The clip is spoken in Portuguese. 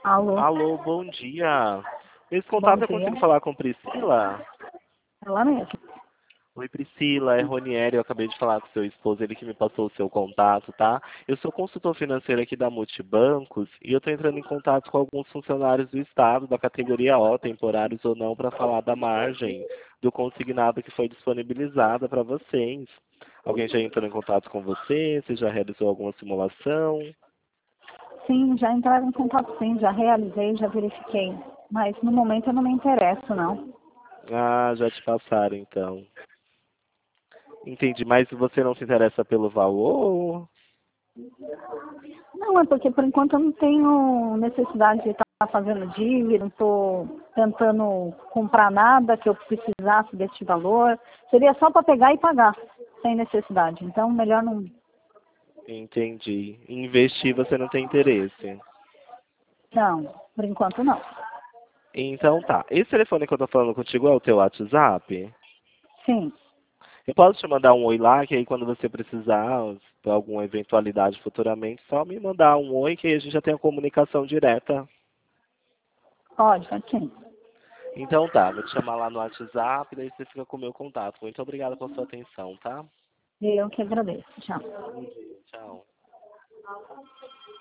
Alô, Alô, bom dia. Esse bom contato eu dia. consigo falar com Priscila? Ela mesmo. Oi, Priscila, é Ronieri, eu acabei de falar com seu esposo, ele que me passou o seu contato, tá? Eu sou consultor financeiro aqui da Multibancos e eu estou entrando em contato com alguns funcionários do Estado, da categoria O, temporários ou não, para falar da margem do consignado que foi disponibilizada para vocês. Alguém já entrou em contato com você? Você já realizou alguma simulação? Sim, já entraram em contato sim, já realizei, já verifiquei. Mas no momento eu não me interesso, não. Ah, já te passaram então. Entendi, mas você não se interessa pelo valor? Não, é porque por enquanto eu não tenho necessidade de estar fazendo dívida, não estou tentando comprar nada que eu precisasse desse valor. Seria só para pegar e pagar, sem necessidade. Então, melhor não. Entendi. Investir você não tem interesse. Não, por enquanto não. Então tá. Esse telefone que eu tô falando contigo é o teu WhatsApp? Sim, Eu posso te mandar um oi lá, que aí quando você precisar, por alguma eventualidade futuramente, só me mandar um oi, que aí a gente já tem a comunicação direta. pode sim. Então tá, vou te chamar lá no WhatsApp, daí você fica com o meu contato. Muito obrigada pela sua atenção, tá? Eu que agradeço. Tchau. Bom dia, tchau.